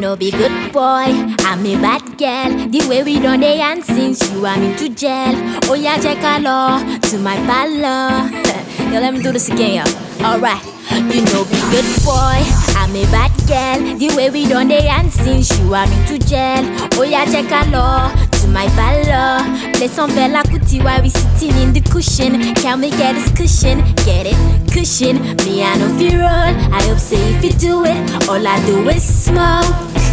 no be good boy, I'm a bad girl. The way we done they and since you I'm into jail. Oh yeah, check a law to my palo. Yo, let me do this again, yo. Alright. You know be good boy, I'm a bad girl. The way we done they and since you I'm into jail. Oh yeah, check a law to my palo. Play some Bella Kuti while we sitting in the cushion. Can we get this cushion? Get it? Cushion. Me I know fi roll. I hope say if you do it, all I do is smoke.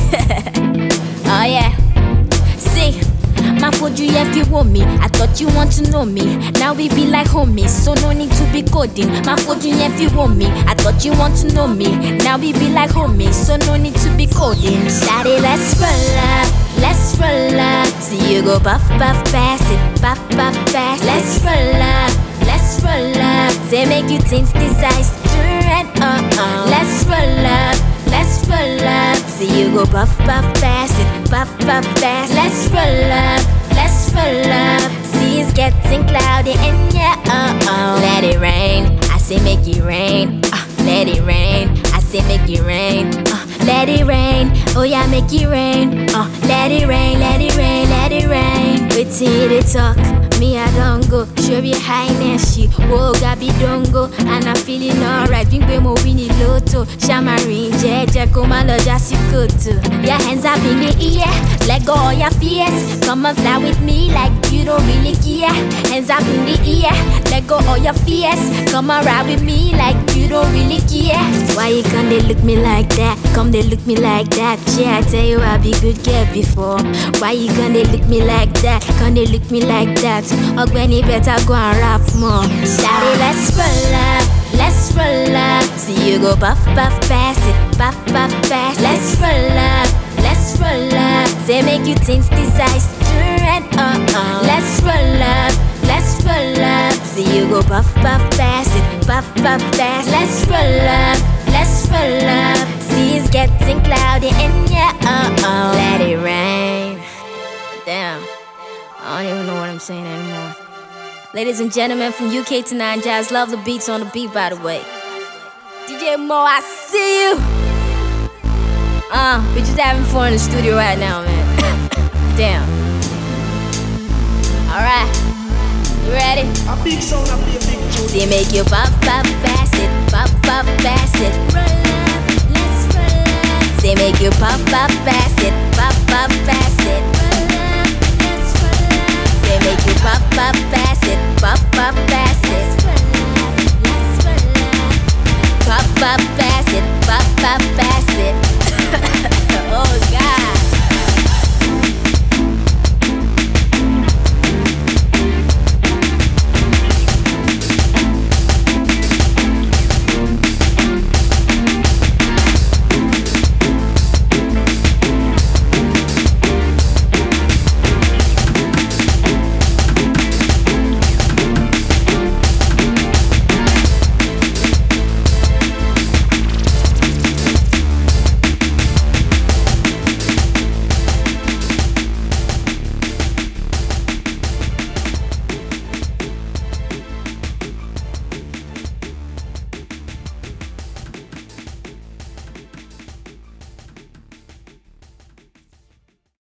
Oh yeah. See, my food you if you want me. I thought you want to know me. Now we be like homies, so no need to be coding. My food you if you want me. I thought you want to know me. Now we be like homies, so no need to be coding. Daddy, let's roll up, let's roll up. See you go puff puff pass it, puff puff pass. Let's roll up, let's roll up. They make you think this ice red. Let's roll up, let's roll up. See you go puff puff pass it, puff puff pass. Let's roll up, let's roll up. See it's getting cloudy and yeah, let it rain. I say make it rain. Let it rain. I say make it rain. Let it rain. Oh yeah, make it rain. Let it rain, let it rain, let it rain. Wait till they talk. Me I don't go. Show me highness. She woke up, don't go. And I'm feeling alright. Bing be mo winnie loto. Shamarin, jeje, koma lo just you go to. Your hands up in the air. Let go all your fears. Come and fly with me like you don't really care. Hands up in the air. Let go all your fears. Come and ride with me like you don't really care. Why you can't they look me like that? Come they look me like that. Yeah, I tell you I be good girl before. Why you can't they look me like that? Can't they look me like that? Or when you better go and rap more. Daddy, let's roll up, let's roll up. See you go puff puff pass it, puff puff pass. Let's roll up, let's roll up. They make you think this ice red. Let's roll up, let's roll up. See you go puff puff pass it, puff puff pass. Let's roll up, let's roll up. See it's getting cloudy and yeah, let it rain. Damn, I don't even know what I'm saying anymore. Ladies and gentlemen from UK to 9 Jazz, love the beats on the beat by the way. DJ Mo, I see you. We just having fun in the studio right now, man. Damn. Alright, you ready? A big sound, a big tune. See make you puff puff pass it, puff puff pass it. Roll up, let's roll up. See make you puff puff pass it, puff puff pass it.